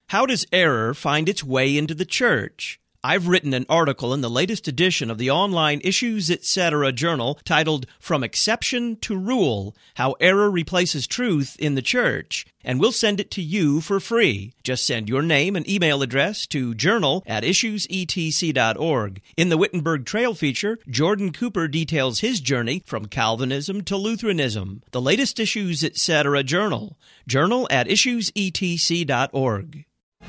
How does error find its way into the church? I've written an article in the latest edition of the online Issues Etc. journal titled From Exception to Rule, How Error Replaces Truth in the Church, and we'll send it to you for free. Just send your name and email address to journal@issuesetc.org. In the Wittenberg Trail feature, Jordan Cooper details his journey from Calvinism to Lutheranism. The latest Issues Etc. journal, journal@issuesetc.org.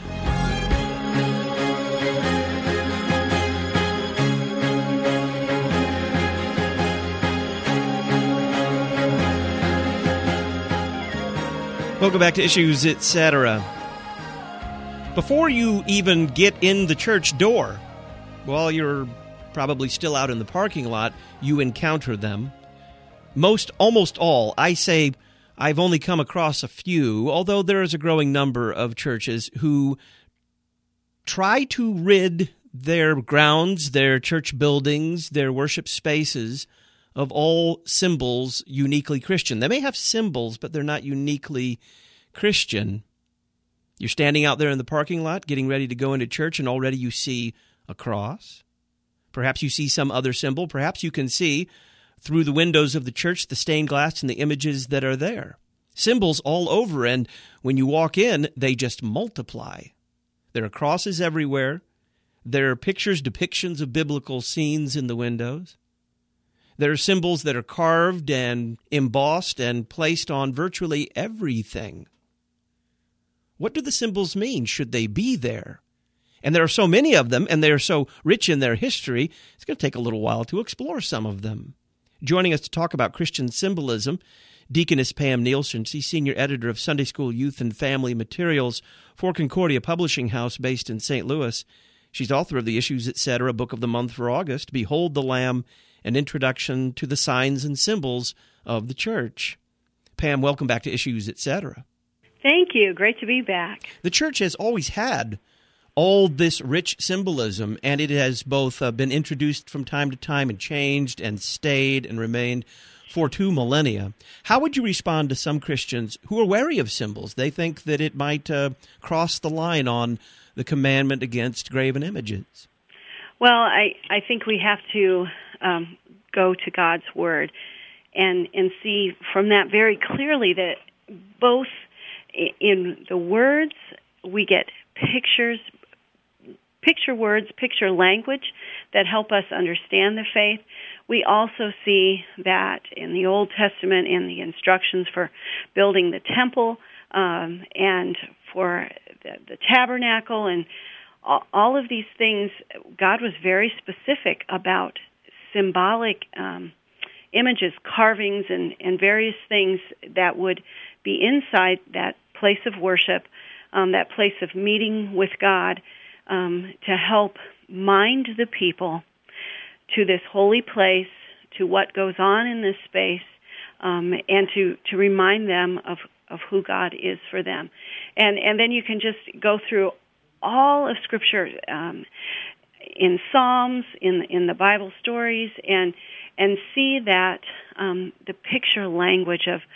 Welcome back to Issues Etc. Before you even get in the church door, while you're probably still out in the parking lot, you encounter them. Almost all, I say I've only come across a few, although there is a growing number of churches who try to rid their grounds, their church buildings, their worship spaces of all symbols uniquely Christian. They may have symbols, but they're not uniquely Christian. You're standing out there in the parking lot, getting ready to go into church, and already you see a cross. Perhaps you see some other symbol. Perhaps you can see through the windows of the church the stained glass and the images that are there. Symbols all over, and when you walk in, they just multiply. There are crosses everywhere. There are pictures, depictions of biblical scenes in the windows. There are symbols that are carved and embossed and placed on virtually everything. What do the symbols mean? Should they be there? And there are so many of them, and they are so rich in their history, it's going to take a little while to explore some of them. Joining us to talk about Christian symbolism, Deaconess Pam Nielsen. She's senior editor of Sunday School Youth and Family Materials for Concordia Publishing House based in St. Louis. She's author of the Issues Etc. Book of the Month for August, Behold the Lamb, an introduction to the signs and symbols of the church. Pam, welcome back to Issues Etc. Thank you. Great to be back. The church has always had all this rich symbolism, and it has both been introduced from time to time and changed and stayed and remained for 2 millennia. How would you respond to some Christians who are wary of symbols? They think that it might cross the line on the commandment against graven images. Well, I think we have to go to God's Word and see from that very clearly that both in the words we get picture words, picture language that help us understand the faith. We also see that in the Old Testament in the instructions for building the temple and for the tabernacle and all of these things. God was very specific about symbolic images, carvings, and various things that would be inside that place of worship, that place of meeting with God, to help mind the people to this holy place, to what goes on in this space, and to remind them of who God is for them. And then you can just go through all of Scripture, in Psalms, in the Bible stories, and see that the picture language of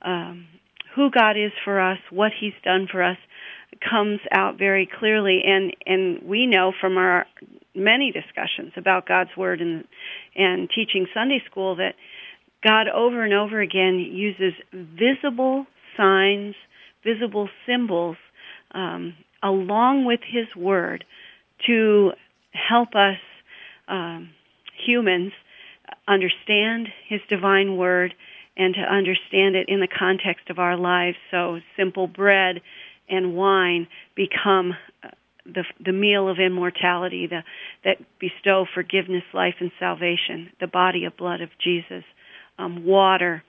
who God is for us, what He's done for us, comes out very clearly. And we know from our many discussions about God's Word and teaching Sunday school that God over and over again uses visible signs, visible symbols, along with His Word to help us humans understand His divine Word and to understand it in the context of our lives. So simple bread and wine become the meal of immortality, that bestow forgiveness, life, and salvation, the body and blood of Jesus, water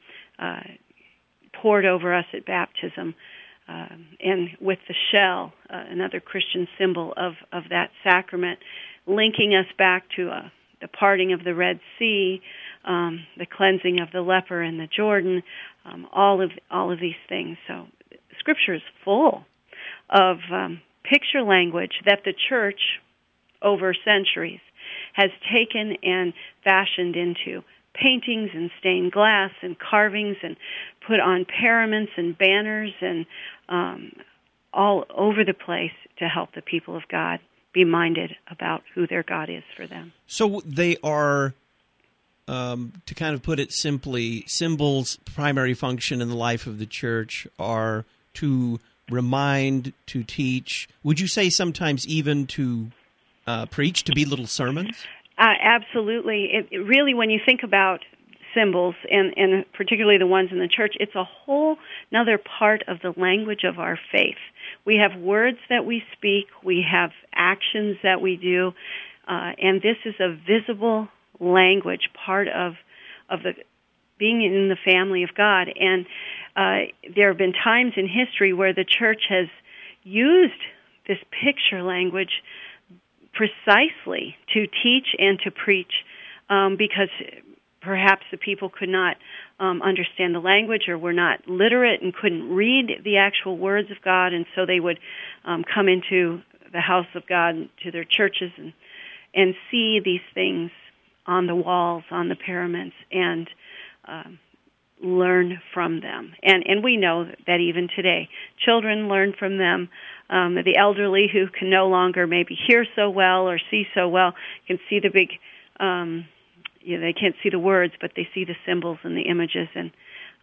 poured over us at baptism, and with the shell, another Christian symbol of that sacrament, linking us back to the parting of the Red Sea, the cleansing of the leper in the Jordan, all of these things. So Scripture is full of picture language that the church over centuries has taken and fashioned into paintings and stained glass and carvings and put on paraments and banners and all over the place to help the people of God be minded about who their God is for them. So they are, to kind of put it simply, symbols' primary function in the life of the church are to remind, to teach. Would you say sometimes even to preach, to be little sermons? Absolutely. It really, when you think about symbols, and particularly the ones in the church, it's a whole another part of the language of our faith. We have words that we speak, we have actions that we do, and this is a visible language, part of the being in the family of God. And there have been times in history where the church has used this picture language precisely to teach and to preach, because perhaps the people could not understand the language or were not literate and couldn't read the actual words of God, and so they would come into the house of God, to their churches, and see these things on the walls, on the pyramids, and learn from them. And we know that even today, children learn from them. The elderly who can no longer maybe hear so well or see so well can see the big, they can't see the words, but they see the symbols and the images and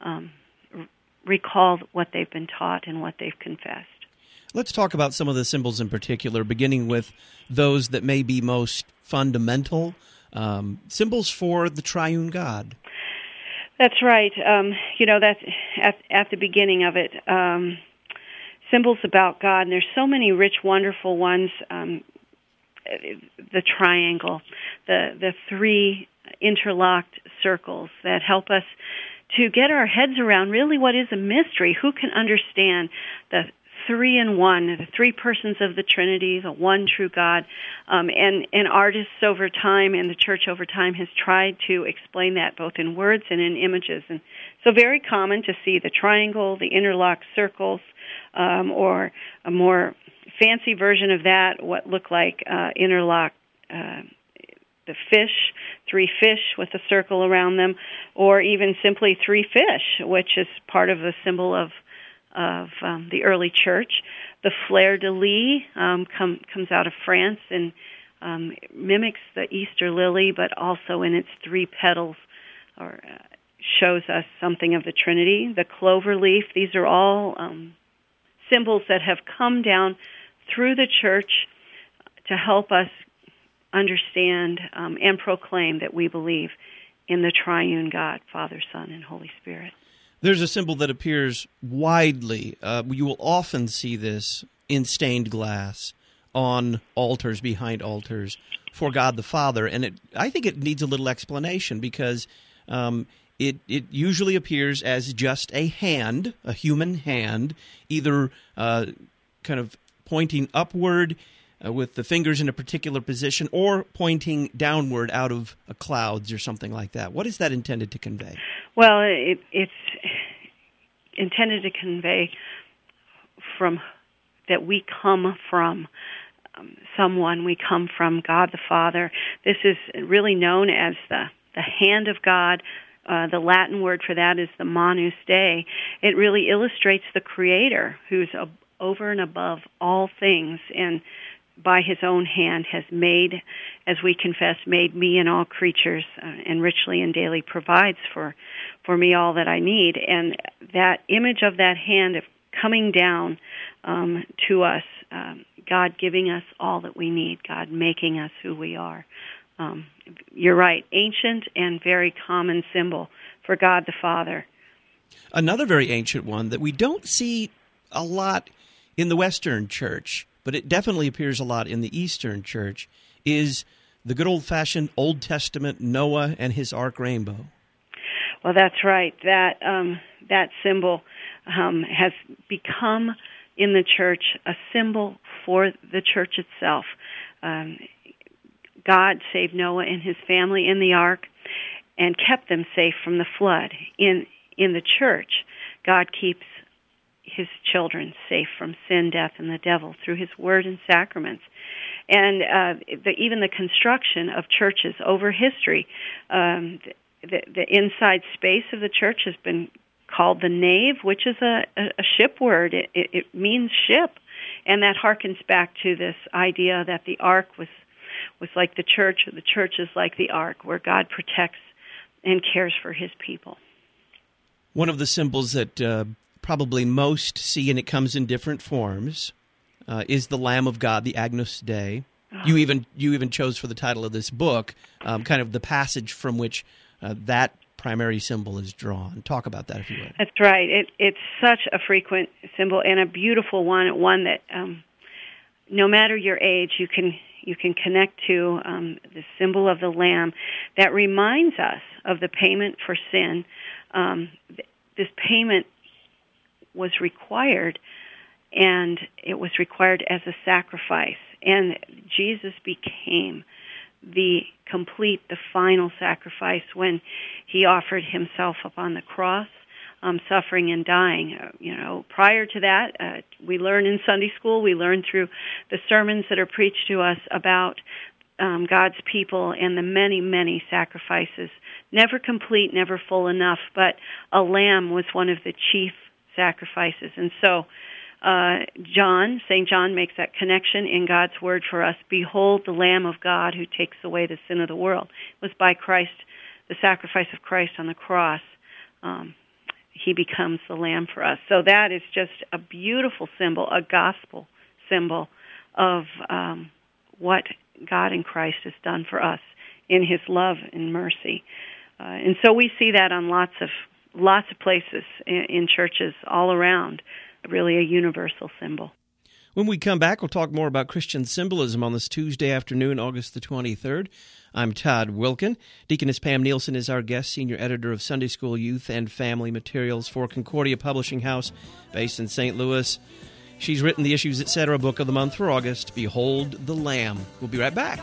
recall what they've been taught and what they've confessed. Let's talk about some of the symbols in particular, beginning with those that may be most fundamental, symbols for the triune God. That's right. That's at the beginning of it. Symbols about God, and there's so many rich, wonderful ones. The triangle, the three interlocked circles that help us to get our heads around really what is a mystery. Who can understand the three in one, the three persons of the Trinity, the one true God? And artists over time and the church over time has tried to explain that both in words and in images. And so very common to see the triangle, the interlocked circles, or a more fancy version of that, what look like interlocked the fish, three fish with a circle around them, or even simply three fish, which is part of the symbol of the early church. The fleur-de-lis comes out of France and mimics the Easter lily, but also in its three petals or shows us something of the Trinity. The clover leaf, these are all symbols that have come down through the church to help us understand and proclaim that we believe in the triune God, Father, Son, and Holy Spirit. There's a symbol that appears widely. You will often see this in stained glass on altars, behind altars, for God the Father. And I think it needs a little explanation because it usually appears as just a hand, a human hand, either kind of pointing upward with the fingers in a particular position or pointing downward out of clouds or something like that. What is that intended to convey? Well, it's intended to convey that we come from someone. We come from God the Father. This is really known as the hand of God. The Latin word for that is the Manus Dei. It really illustrates the Creator who's over and above all things, and by his own hand has made, as we confess, made me and all creatures, and richly and daily provides for me all that I need. And that image of that hand of coming down to us, God giving us all that we need, God making us who we are. You're right, ancient and very common symbol for God the Father. Another very ancient one that we don't see a lot in the Western Church, but it definitely appears a lot in the Eastern Church, is the good old-fashioned Old Testament Noah and his ark rainbow. Well, that's right. That symbol has become in the church a symbol for the church itself. God saved Noah and his family in the ark and kept them safe from the flood. In the church, God keeps his children safe from sin, death, and the devil through his word and sacraments. And even the construction of churches over history, the inside space of the church has been called the nave, which is a ship word. It means ship, and that harkens back to this idea that the ark was like the church, or the church is like the ark, where God protects and cares for his people. One of the symbols that probably most see, and it comes in different forms, is the Lamb of God, the Agnus Dei. Oh. You even chose for the title of this book kind of the passage from which that primary symbol is drawn. Talk about that, if you would. That's right. It's such a frequent symbol and a beautiful one that no matter your age, you can connect to the symbol of the Lamb that reminds us of the payment for sin. This payment was required, and it was required as a sacrifice. And Jesus became the final sacrifice when he offered himself upon the cross, suffering and dying. Prior to that, we learn in Sunday school, we learn through the sermons that are preached to us about God's people and the many, many sacrifices. Never complete, never full enough, but a lamb was one of the chief sacrifices. And so St. John makes that connection in God's word for us. Behold the Lamb of God who takes away the sin of the world. It was by Christ, the sacrifice of Christ on the cross, he becomes the Lamb for us. So that is just a beautiful symbol, a gospel symbol of what God in Christ has done for us in his love and mercy. And so we see that on lots of places in churches all around. Really a universal symbol. When we come back, we'll talk more about Christian symbolism on this Tuesday afternoon, August the 23rd. I'm Todd Wilkin. Deaconess Pam Nielsen is our guest, senior editor of Sunday School Youth and Family Materials for Concordia Publishing House, based in St. Louis. She's written the Issues Etc. book of the month for August, Behold the Lamb. We'll be right back.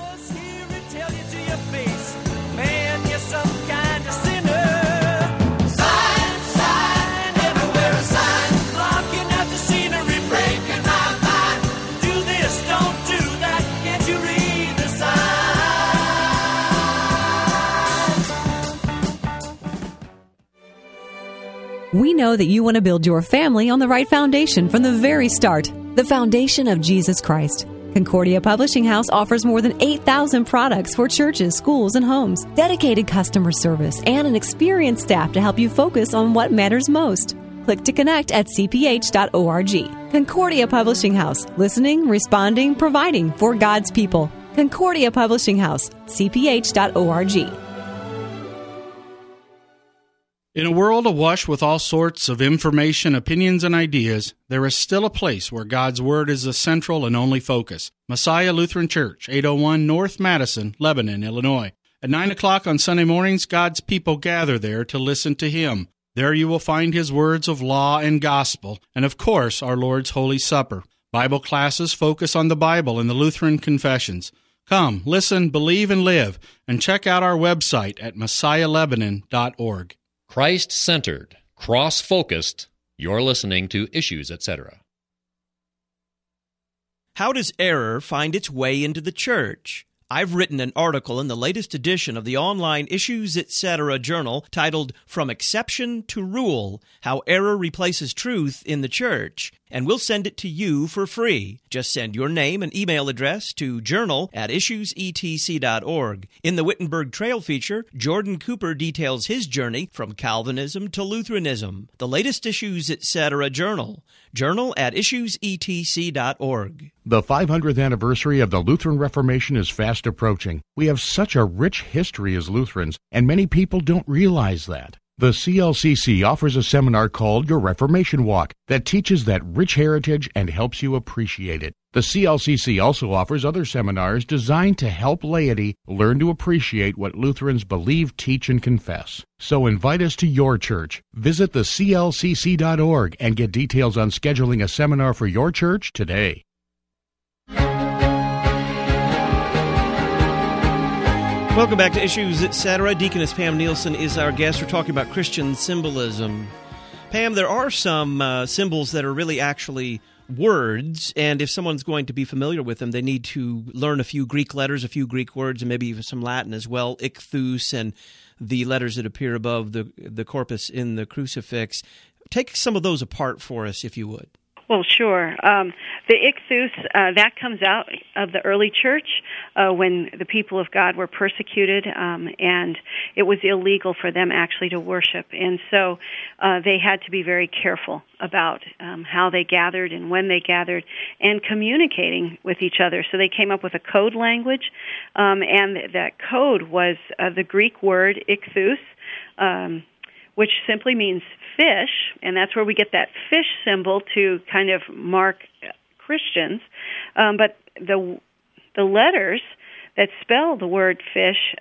We know that you want to build your family on the right foundation from the very start, the foundation of Jesus Christ. Concordia Publishing House offers more than 8,000 products for churches, schools, and homes, dedicated customer service, and an experienced staff to help you focus on what matters most. Click to connect at cph.org. Concordia Publishing House, listening, responding, providing for God's people. Concordia Publishing House, cph.org. In a world awash with all sorts of information, opinions, and ideas, there is still a place where God's Word is the central and only focus. Messiah Lutheran Church, 801 North Madison, Lebanon, Illinois. At 9 o'clock on Sunday mornings, God's people gather there to listen to Him. There you will find His words of law and gospel, and of course, our Lord's Holy Supper. Bible classes focus on the Bible and the Lutheran confessions. Come, listen, believe, and live, and check out our website at messiahlebanon.org. Christ-centered, cross-focused, you're listening to Issues, Etc. How does error find its way into the church? I've written an article in the latest edition of the online Issues, Etc. journal titled From Exception to Rule, How Error Replaces Truth in the Church, and we'll send it to you for free. Just send your name and email address to journal@issuesetc.org. In the Wittenberg Trail feature, Jordan Cooper details his journey from Calvinism to Lutheranism. The latest Issues, Etc. journal, journal@issuesetc.org. The 500th anniversary of the Lutheran Reformation is fast approaching. We have such a rich history as Lutherans, and many people don't realize that. The CLCC offers a seminar called Your Reformation Walk that teaches that rich heritage and helps you appreciate it. The CLCC also offers other seminars designed to help laity learn to appreciate what Lutherans believe, teach, and confess. So invite us to your church. Visit theclcc.org and get details on scheduling a seminar for your church today. Welcome back to Issues, Etc. Deaconess Pam Nielsen is our guest. We're talking about Christian symbolism. Pam, there are some symbols that are really actually words, and if someone's going to be familiar with them, they need to learn a few Greek letters, a few Greek words, and maybe even some Latin as well, ichthus, and the letters that appear above the corpus in the crucifix. Take some of those apart for us, if you would. Well, sure. The ichthus, that comes out of the early church when the people of God were persecuted, and it was illegal for them actually to worship. And so they had to be very careful about how they gathered and when they gathered and communicating with each other. So they came up with a code language, and that code was the Greek word ichthus, which simply means fish, and that's where we get that fish symbol to kind of mark Christians. But the letters that spell the word fish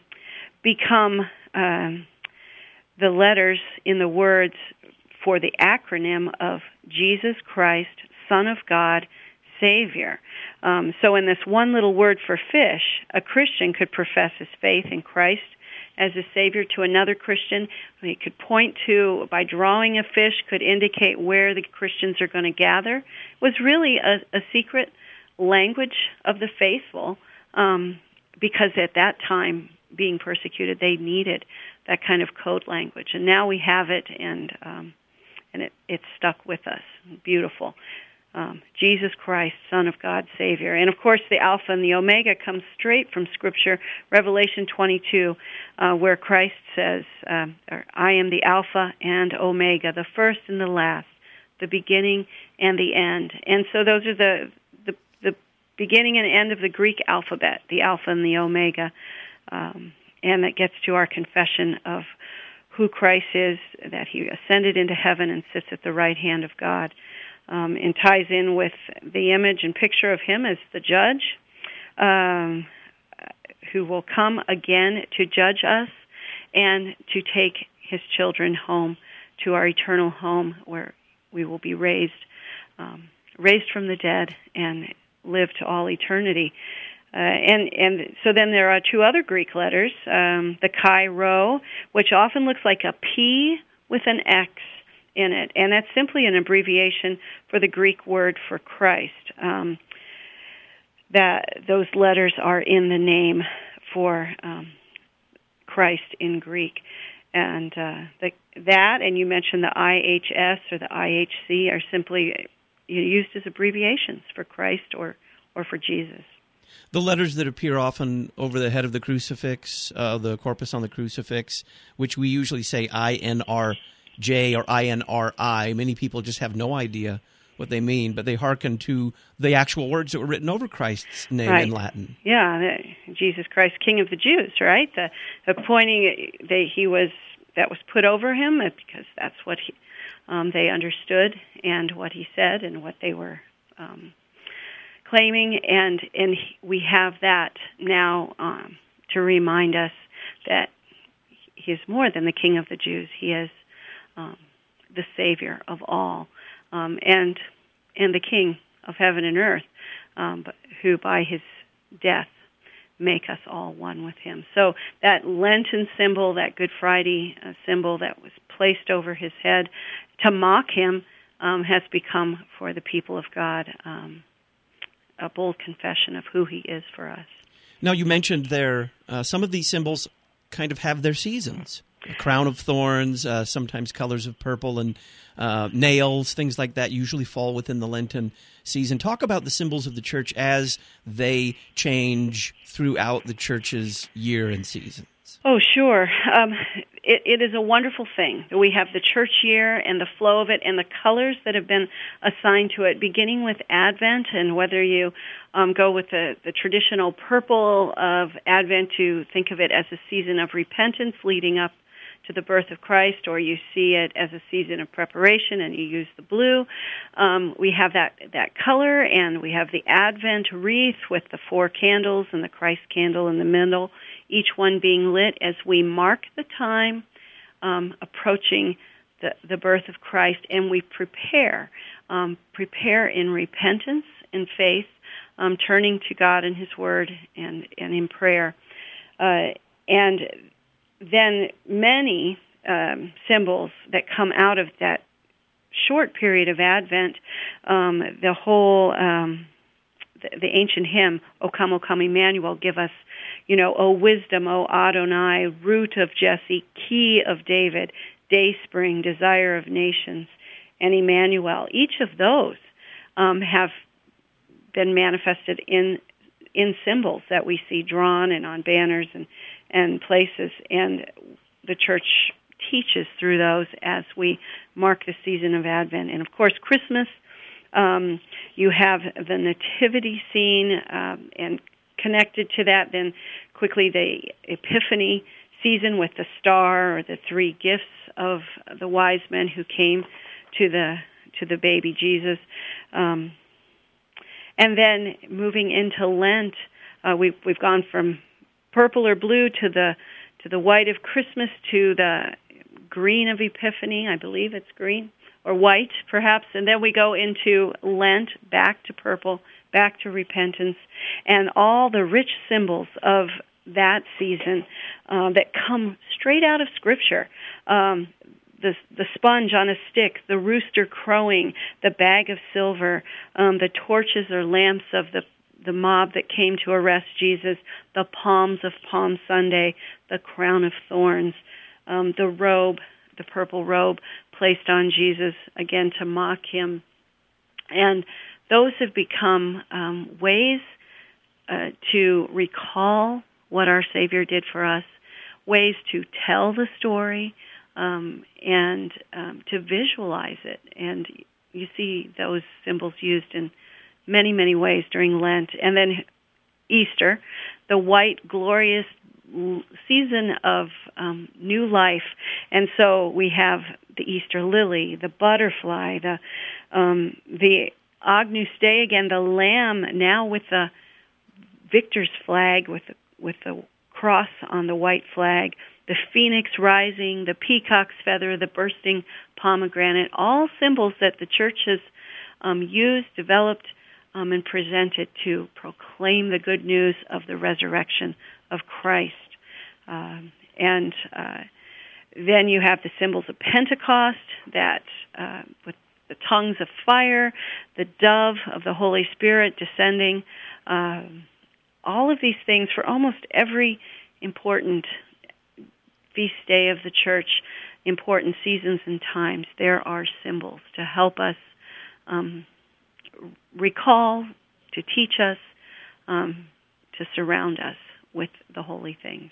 become the letters in the words for the acronym of Jesus Christ, Son of God, Savior. So in this one little word for fish, a Christian could profess his faith in Christ as a Savior to another Christian. He could point to, by drawing a fish, could indicate where the Christians are going to gather. It was really a secret language of the faithful, because at that time, being persecuted, they needed that kind of code language. And now we have it, and it's stuck with us. Beautiful. Jesus Christ, Son of God, Savior. And, of course, the Alpha and the Omega comes straight from Scripture, Revelation 22, where Christ says, I am the Alpha and Omega, the first and the last, the beginning and the end. And so those are the beginning and end of the Greek alphabet, the Alpha and the Omega. And that gets to our confession of who Christ is, that he ascended into heaven and sits at the right hand of God. And ties in with the image and picture of him as the judge, who will come again to judge us and to take his children home to our eternal home, where we will be raised from the dead and live to all eternity. And so then there are two other Greek letters, the Chi Rho, which often looks like a P with an X in it, and that's simply an abbreviation for the Greek word for Christ. That those letters are in the name for Christ in Greek, and that, and you mentioned the IHS or the IHC, are simply used as abbreviations for Christ or for Jesus. The letters that appear often over the head of the crucifix, the corpus on the crucifix, which we usually say INRJ or INRI. Many people just have no idea what they mean, but they hearken to the actual words that were written over Christ's name in Latin. Yeah, Jesus Christ, King of the Jews, right? The pointing that was put over him, because that's what they understood, and what he said, and what they were claiming, and we have that now to remind us that he is more than the King of the Jews. He is the Savior of all, and the King of heaven and earth, but who by his death make us all one with him. So that Lenten symbol, that Good Friday symbol that was placed over his head to mock him, has become for the people of God a bold confession of who he is for us. Now, you mentioned there some of these symbols kind of have their seasons. A crown of thorns, sometimes colors of purple, and nails, things like that usually fall within the Lenten season. Talk about the symbols of the church as they change throughout the church's year and seasons. Oh, sure. It is a wonderful thing that we have the church year and the flow of it and the colors that have been assigned to it, beginning with Advent, and whether you go with the traditional purple of Advent to think of it as a season of repentance leading up to the birth of Christ, or you see it as a season of preparation and you use the blue. We have that color, and we have the Advent wreath with the 4 candles and the Christ candle in the middle, each one being lit as we mark the time approaching the birth of Christ, and we prepare in repentance and faith, turning to God and his word and in prayer. And then many symbols that come out of that short period of Advent, the whole the ancient hymn, O come, Emmanuel, give us, O wisdom, O Adonai, root of Jesse, key of David, dayspring, desire of nations, and Emmanuel. Each of those have been manifested in symbols that we see drawn and on banners and places, and the church teaches through those as we mark the season of Advent. And of course, Christmas, you have the nativity scene, and connected to that, then quickly the Epiphany season with the star, or the three gifts of the wise men who came to the baby Jesus. And then moving into Lent, we've gone from purple or blue to the white of Christmas, to the green of Epiphany. I believe it's green, or white perhaps, and then we go into Lent, back to purple, back to repentance, and all the rich symbols of that season that come straight out of Scripture. The sponge on a stick, the rooster crowing, the bag of silver, the torches or lamps of the mob that came to arrest Jesus, the palms of Palm Sunday, the crown of thorns, the robe, the purple robe placed on Jesus, again to mock him. And those have become ways to recall what our Savior did for us, ways to tell the story, and to visualize it. And you see those symbols used in many, many ways during Lent. And then Easter, the white, glorious season of new life. And so we have the Easter lily, the butterfly, the Agnus Dei, again, the lamb, now with the victor's flag, with the cross on the white flag, the phoenix rising, the peacock's feather, the bursting pomegranate, all symbols that the church has used, developed, and presented to proclaim the good news of the resurrection of Christ. And then you have the symbols of Pentecost, that with the tongues of fire, the dove of the Holy Spirit descending, all of these things for almost every important feast day of the church, important seasons and times. There are symbols to help us recall, to teach us, to surround us with the holy things.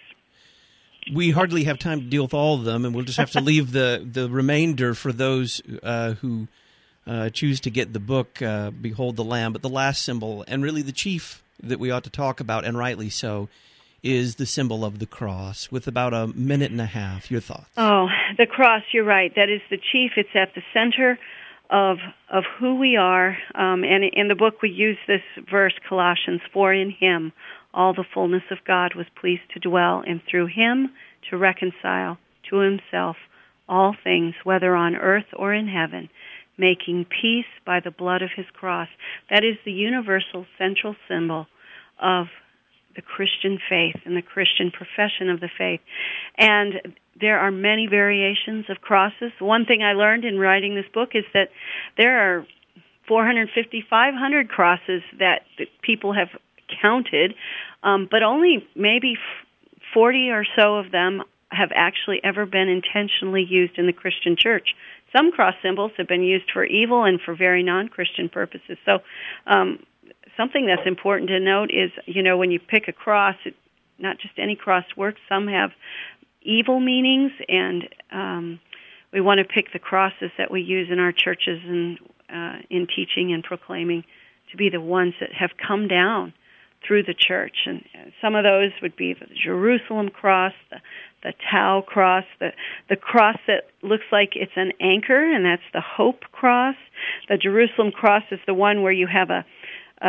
We hardly have time to deal with all of them, and we'll just have to leave the remainder for those who choose to get the book, Behold the Lamb. But the last symbol, and really the chief that we ought to talk about, and rightly so, is the symbol of the cross, with about a minute and a half. Your thoughts? Oh, the cross, you're right. That is the chief. It's at the center of who we are. And in the book we use this verse, Colossians 4, in him all the fullness of God was pleased to dwell, and through him to reconcile to himself all things, whether on earth or in heaven, making peace by the blood of his cross. That is the universal central symbol of the Christian faith and the Christian profession of the faith. And there are many variations of crosses. One thing I learned in writing this book is that there are 450, 500 crosses that people have counted, but only maybe 40 or so of them have actually ever been intentionally used in the Christian church. Some cross symbols have been used for evil and for very non-Christian purposes. So something that's important to note is, when you pick a cross, not just any cross works. Some have evil meanings, and we want to pick the crosses that we use in our churches and in teaching and proclaiming to be the ones that have come down through the church. And some of those would be the Jerusalem cross, the Tau cross, the cross that looks like it's an anchor, and that's the Hope cross. The Jerusalem cross is the one where you have a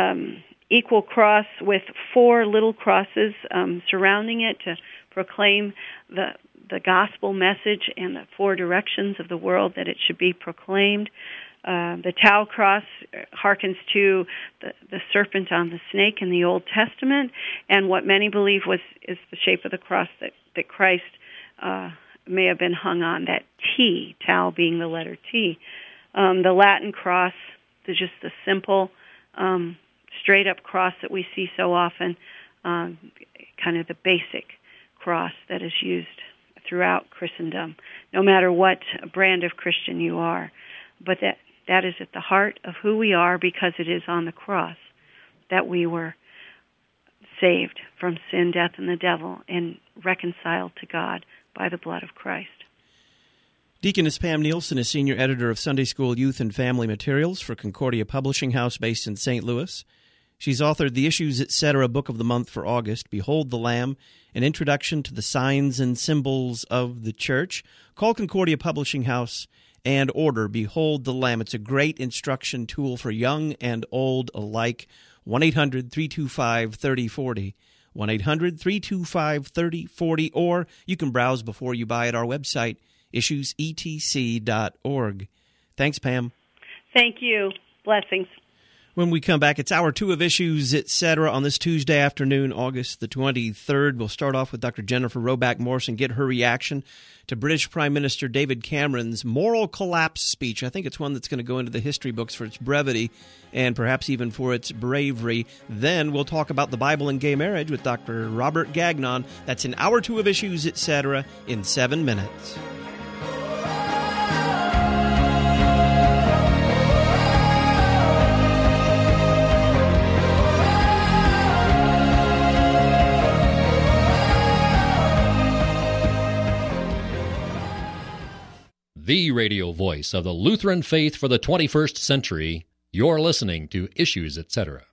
equal cross with 4 little crosses surrounding it to proclaim the gospel message and the 4 directions of the world that it should be proclaimed. The Tau cross harkens to the serpent on the snake in the Old Testament, and what many believe is the shape of the cross that Christ may have been hung on, that T, Tau being the letter T. The Latin cross, just the simple, straight-up cross that we see so often, kind of the basic cross that is used throughout Christendom, no matter what brand of Christian you are. But that is at the heart of who we are, because it is on the cross that we were saved from sin, death, and the devil, and reconciled to God by the blood of Christ. Deaconess Pam Nielsen is Senior Editor of Sunday School Youth and Family Materials for Concordia Publishing House based in St. Louis. She's authored the Issues Etc. Book of the Month for August, Behold the Lamb, an introduction to the signs and symbols of the Church. Call Concordia Publishing House and order Behold the Lamb. It's a great instruction tool for young and old alike. 1-800-325-3040. 1-800-325-3040. Or you can browse before you buy at our website, issuesetc.org. Thanks, Pam. Thank you. Blessings. When we come back, it's Hour 2 of Issues, Etc. on this Tuesday afternoon, August the 23rd. We'll start off with Dr. Jennifer Roback Morse and get her reaction to British Prime Minister David Cameron's moral collapse speech. I think it's one that's going to go into the history books for its brevity and perhaps even for its bravery. Then we'll talk about the Bible and gay marriage with Dr. Robert Gagnon. That's in Hour 2 of Issues, Etc. in 7 minutes. The radio voice of the Lutheran faith for the 21st century. You're listening to Issues, Etc.